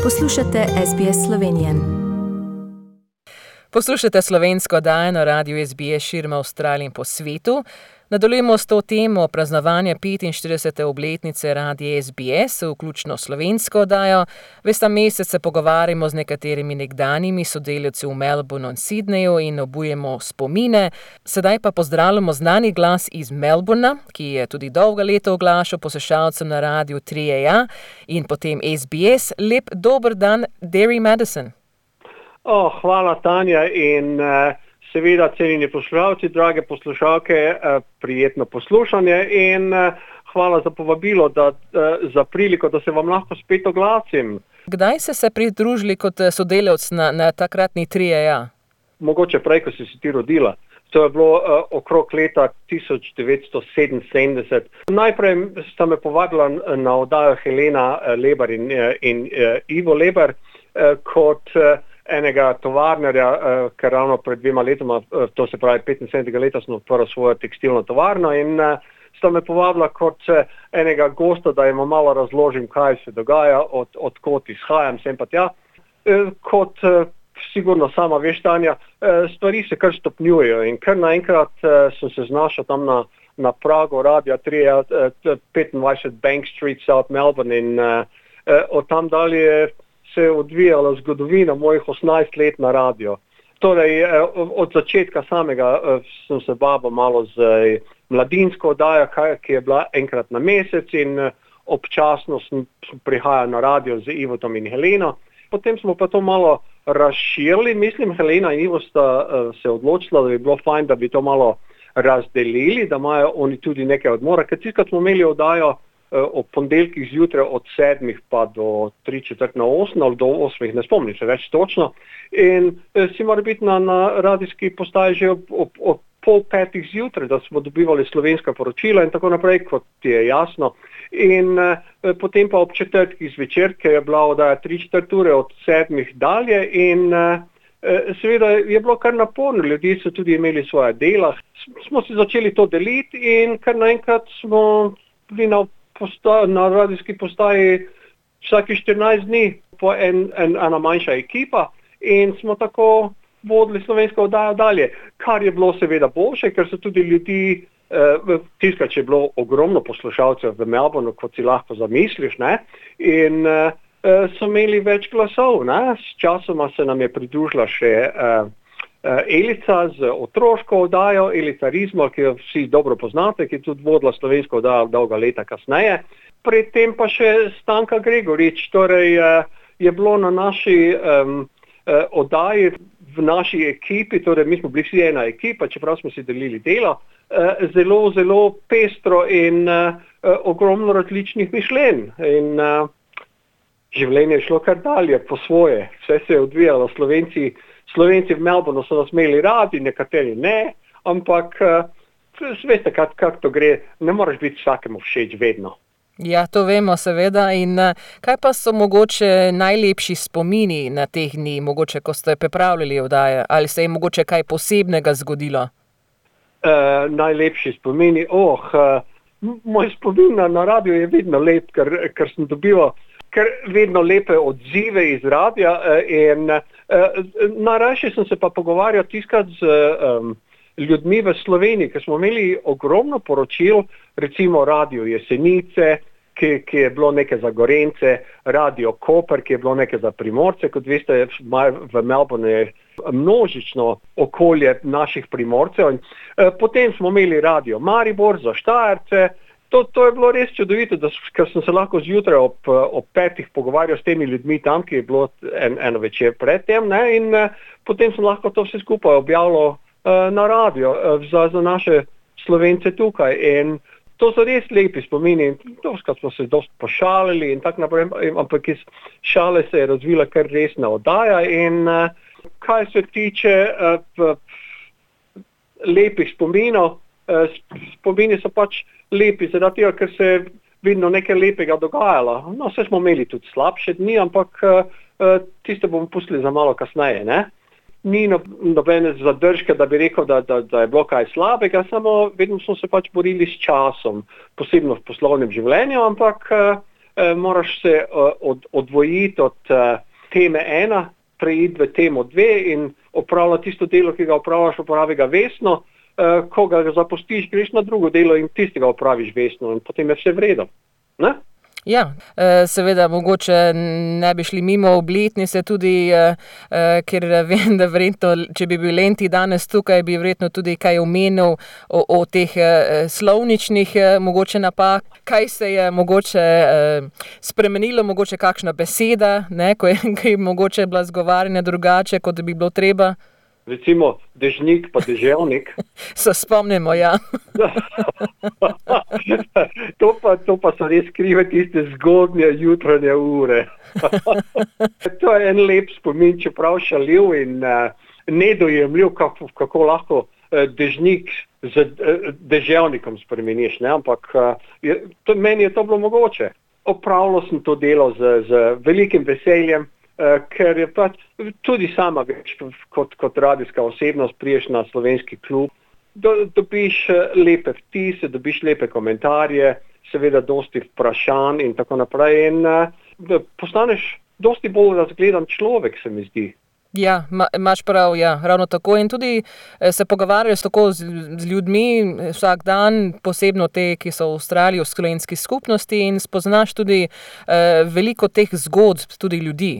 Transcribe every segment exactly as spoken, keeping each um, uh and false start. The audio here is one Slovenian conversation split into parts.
Poslušate S B S Slovenian. Poslušate slovensko oddajo na radiu S B S širom Avstralije in po svetu. Nadaljujemo s to temo praznovanja petinštiridesete obletnice radia S B S, vključno slovensko oddajo. Ves ta mesec se pogovarjamo z nekaterimi nekdanjimi sodelavci v Melbourneu in Sydneyju in obujemo spomine. Sedaj pa pozdravljamo znani glas iz Melbourna, ki je tudi dolga leta oglašal poslušalcem na radiu tri A in potem S B S. Lep dober dan, Derry Madison. Oh, hvala, Tanja, in uh, seveda cenjeni poslušalci, drage poslušalke, uh, prijetno poslušanje in uh, hvala za povabilo, da, uh, za priliko, da se vam lahko spet oglasim. Kdaj ste se pridružili kot sodelavc na, na takratni tri A? Mogoče prej, ko si se ti rodila. To je bilo uh, okrog leta tisoč devetsto sedeminsedemdeset. Najprej sta me povabila na oddajo Helena Lebar in, in uh, Ivo Lebar uh, kot uh, enega tovarnerja, uh, ker ravno pred dvema letoma, uh, to se pravi petinsedemdesetega leta, sem odprl svojo tekstilno tovarno in uh, sta me povabila kot uh, enega gosta, da jim malo razložim, kaj se dogaja, od, od kot izhajam, sem pa tja. Uh, kot uh, sigurno sama veš, Tanja, uh, stvari se kar stopnjujejo in kar naenkrat uh, sem se znašel tam na, na pragu radia tri A, uh, petindvajset Bank Street, South Melbourne in uh, uh, od tam dalje se je odvijala zgodovina mojih osemnajst let na radio. Torej, od začetka samega sem se bavil malo z mladinsko oddajo, ki je bila enkrat na mesec in občasno sem prihajal na radio z Ivotom in Heleno. Potem smo pa to malo razširili. Mislim, Helena in Ivo sta se odločila, da bi bilo fajn, da bi to malo razdelili, da imajo oni tudi nekaj odmora. Ker tiskrat smo imeli oddajo ob ponedeljkih zjutraj od sedmih pa do tri četrt na osem ali do osmih, ne spomnim se več točno. In eh, si mora biti na, na radijski postaji že ob, ob, ob pol petih zjutraj, da smo dobivali slovenska poročila in tako naprej, kot je jasno. In eh, potem pa ob četrtkih zvečer, ki je bila oddaja tri četrt ure od sedmih dalje in eh, seveda je bilo kar naporno, ljudje so tudi imeli svoja dela. Smo si začeli to deliti in kar naenkrat smo bili na na radijski postaji vsaki štirinajst dni po en, en, ena manjša ekipa in smo tako vodili slovensko oddajo dalje, kar je bilo seveda boljše, ker so tudi ljudi, eh, tiskrat je bilo ogromno poslušalcev v Melbourneu, kot si lahko zamisliš, ne, in eh, so imeli več glasov, ne, s časoma se nam je pridružila še eh, Elica z otroško oddajo, Elica Rizmo, ki jo vsi dobro poznate, ki je tudi vodila slovensko oddajo dolga leta kasneje. Predtem pa še Stanka Gregorič, torej je bilo na naši um, oddaji, v naši ekipi, torej mi smo bili vsi ena ekipa, čeprav smo si delili delo, zelo, zelo pestro in uh, ogromno različnih mišljenj. In uh, življenje je šlo kar dalje po svoje, vse se je odvijalo. Slovenci Slovenci v Melbourneu so nas imeli radi, nekateri ne, ampak uh, veste, kak, kak to gre, ne moreš biti vsakemu všeč vedno. Ja, to vemo seveda. In uh, kaj pa so mogoče najlepši spomini na teh dni, mogoče ko ste pripravljali oddaje, ali se je mogoče kaj posebnega zgodilo? Uh, najlepši spomini, oh, uh, moj spomin na, na radio je vedno lep, ker, ker sem dobival ker vedno lepe odzive iz radia in uh, najrajše sem se pa pogovarjal tiskrat z um, ljudmi v Sloveniji, ker smo imeli ogromno poročil, recimo radio Jesenice, ki, ki je bilo nekaj za Gorence, radio Koper, ki je bilo nekaj za Primorce, kot veste, v Melbourneu je množično okolje naših Primorcev. In, uh, potem smo imeli radio Maribor za Štajerce. To, to je bilo res čudovito, da, ker sem se lahko zjutraj ob, ob petih pogovarjal s temi ljudmi tam, ki je bilo en, eno večer predtem, ne, in uh, potem sem lahko to vse skupaj objavljal uh, na radio uh, za, za naše Slovence tukaj. In to so res lepi spomini. Doskrat smo se dosti pošalili in tako naprej, ampak iz šale se je razvila kar resna oddaja. In uh, kaj se tiče uh, lepih spominov, uh, spomini so pač lepi, zaradi tega, ker se je vedno nekaj lepega dogajalo. No, vse smo imeli tudi slabše dni, ampak uh, tiste bomo pustili za malo kasneje, ne. Ni nobene zadržke, da bi rekel, da, da, da je bilo kaj slabega, samo vedno smo se pač borili s časom, posebno v poslovnem življenju, ampak uh, moraš se od, odvojiti od teme ena, preiti v temo dve in opravljati tisto delo, ki ga opravljaš, opravi ga vestno, ko ga zapustiš, greš na drugo delo in tistega opraviš vestno in potem je vse v redu. Ne? Ja, seveda mogoče ne bi šli mimo obletnice tudi, ker vem, da verjetno, če bi bil Lenti danes tukaj, bi verjetno tudi kaj omenil o, o teh slovničnih mogoče napak. Kaj se je mogoče spremenilo, mogoče kakšna beseda, ne, ko je, ko je mogoče bila zgovarjanja drugače, kot bi bilo treba? Recimo dežnik pa deževnik. Se spomnimo, ja. to, pa, to pa so res krive tiste zgodnje jutranje ure. To je en lep spomin, čeprav šaljiv in uh, nedojemljiv, kako, kako lahko uh, dežnik z uh, deževnikom spremeniš. Ne? Ampak uh, je, to, meni je to bilo mogoče. Opravljal sem to delo z, z velikim veseljem, Uh, ker je pač tudi sama več kot, kot radijska osebnost priješ na slovenski klub, do, dobiš lepe vtise, dobiš lepe komentarje, seveda dosti vprašanj in tako naprej in uh, postaneš dosti bolj razgledan človek, se mi zdi. Ja, ma, imaš prav, ja, ravno tako in tudi se pogovarjaš tako z, z ljudmi vsak dan, posebno te, ki so v Avstraliji, v slovenski skupnosti in spoznaš tudi uh, veliko teh zgodb tudi ljudi.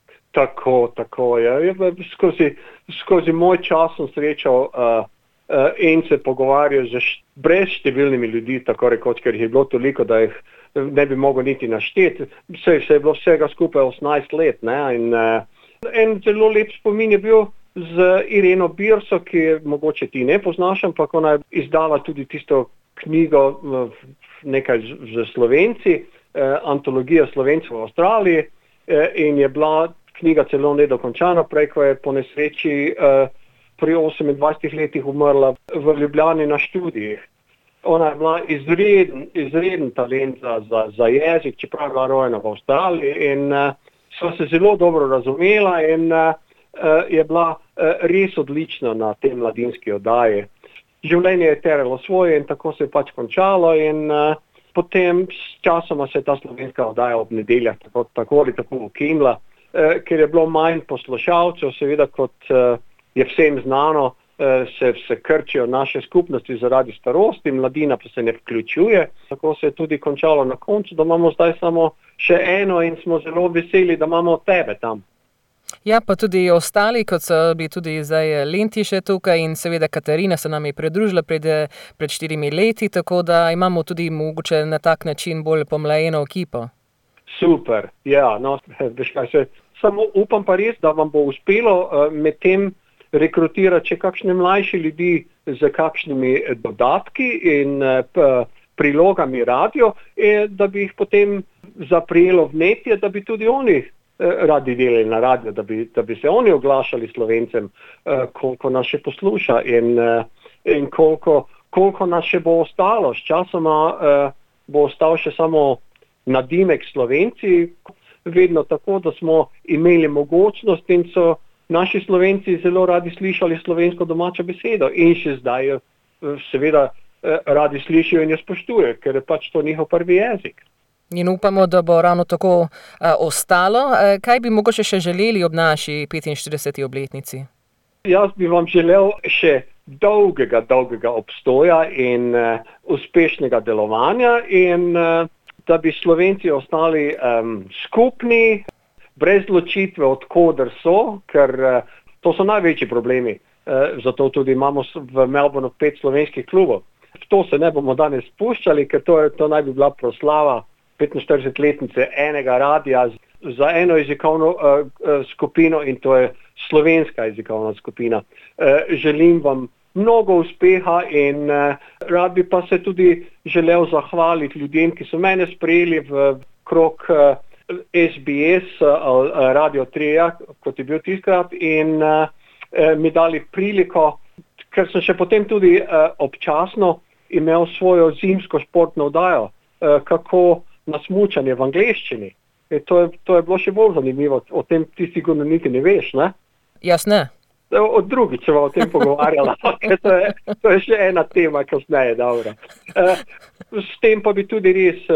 Tako, tako, ja. Skozi, skozi moj čas sem srečal uh, uh, in se pogovarjal z brezštevilnimi ljudi, tako rekoč, ker jih je bilo toliko, da jih ne bi mogel niti našteti. Vse, vse je bilo vsega skupaj osemnajst let. Ne? In, uh, en zelo lep spomin je bil z Ireno Birso, ki je mogoče ti ne poznaš, ampak ona je izdala tudi tisto knjigo uh, nekaj z, z Slovenci, uh, antologija Slovencev v Avstraliji uh, in je bila knjiga celo nedokončana, prej, ko je po nesreči uh, pri osemindvajsetih letih umrla v Ljubljani na študijih. Ona je bila izreden, izreden talent za, za, za jezik, čeprav je bila rojena v Avstraliji in uh, sva se zelo dobro razumela in uh, uh, je bila uh, res odlična na tem mladinski oddaji. Življenje je teralo svoje in tako se je pač končalo in uh, potem s časoma se je ta slovenska oddaja ob nedeljah tako, tako ali tako ukinila. Ker je bilo manj poslušalcev, seveda kot uh, je vsem znano, uh, se, se krčijo naše skupnosti zaradi starosti, mladina pa se ne vključuje. Tako se je tudi končalo na koncu, da imamo zdaj samo še eno in smo zelo veseli, da imamo tebe tam. Ja, pa tudi ostali, kot so bili tudi zdaj Lenti še tukaj in seveda Katarina se nam je pridružila pred, pred štirimi leti, tako da imamo tudi mogoče na tak način bolj pomlajeno ekipo. Super, ja, no, veš kaj se... Samo upam pa res, da vam bo uspelo uh, med tem rekrutirati še kakšne mlajše ljudi z kakšnimi dodatki in uh, prilogami radio, in da bi jih potem zaprijelo vnetje, da bi tudi oni uh, radi delali na radio, da bi, da bi se oni oglašali Slovencem, uh, koliko nas še posluša in, uh, in koliko, koliko nas še bo ostalo. Sčasoma uh, bo ostal še samo nadimek Slovenci, vedno tako, da smo imeli mogočnost in so naši Slovenci zelo radi slišali slovensko domačo besedo in še zdaj seveda radi slišijo in jo spoštujejo, ker je pač to njihov prvi jezik. In upamo, da bo ravno tako a, ostalo. A, kaj bi mogoče še želeli ob naši petinštirideseti obletnici? Jaz bi vam želel še dolgega, dolgega obstoja in uh, uspešnega delovanja in uh, da bi Slovenci ostali um, skupni, brez ločitve od koder so, ker uh, to so največji problemi. Uh, zato tudi imamo v Melbourneu pet slovenskih klubov. V to se ne bomo danes spuščali, ker to, je, to naj bi bila proslava petinštiridesetletnice enega radija za eno jezikovno uh, uh, skupino in to je slovenska jezikovna skupina. Uh, želim vam mnogo uspeha in uh, rad bi pa se tudi želel zahvaliti ljudem, ki so mene sprejeli v krog uh, S B S uh, Radio Treja, kot je bil tiskrat in uh, uh, mi dali priliko, ker sem še potem tudi uh, občasno imel svojo zimsko športno oddajo, uh, kako na smučanje v angleščini. E, to, je, to je bilo še bolj zanimivo, o tem ti sigurno niti ne veš, ne? Jaz ne. Od drugi se bomo o tem pogovarjala, to, je, to je še ena tema kasneje, dobro. Uh, s tem pa bi tudi res uh,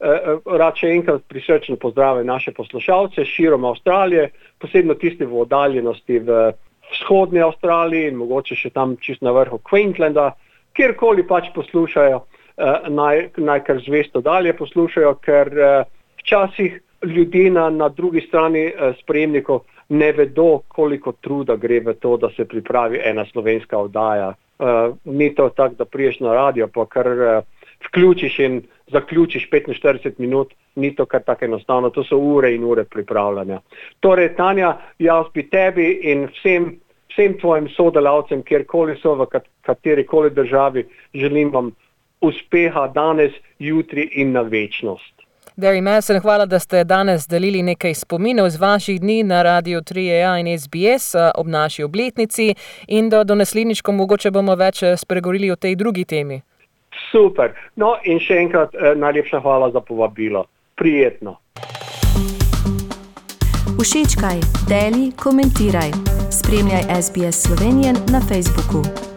rad še enkrat prisrčno pozdravim naše poslušalce širom Avstralije, posebno tiste v oddaljenosti v vzhodni Avstraliji in mogoče še tam čisto na vrhu Queenslanda, kjerkoli pač poslušajo, naj, naj kar zvesto dalje poslušajo, ker včasih ljudje na, na drugi strani sprejemnikov ne vedo, koliko truda gre v to, da se pripravi ena slovenska oddaja. Ni to tako, da priješ na radio, pa kar vključiš in zaključiš petinštirideset minut, ni to kar tako enostavno, to so ure in ure pripravljanja. Torej, Tanja, jaz bi tebi in vsem, vsem tvojim sodelavcem, kjerkoli so v katerikoli državi, želim vam uspeha danes, jutri in na večnost. Darry Mason, hvala, da ste danes delili nekaj spominov z vaših dni na Radio tri A in S B S ob naši obletnici in da do naslednjič, ko mogoče bomo več spregovorili o tej drugi temi. Super. No in še enkrat eh, najlepša hvala za povabilo. Prijetno. Všečkaj, deli, komentiraj. Spremljaj S B S Slovenijan na Facebooku.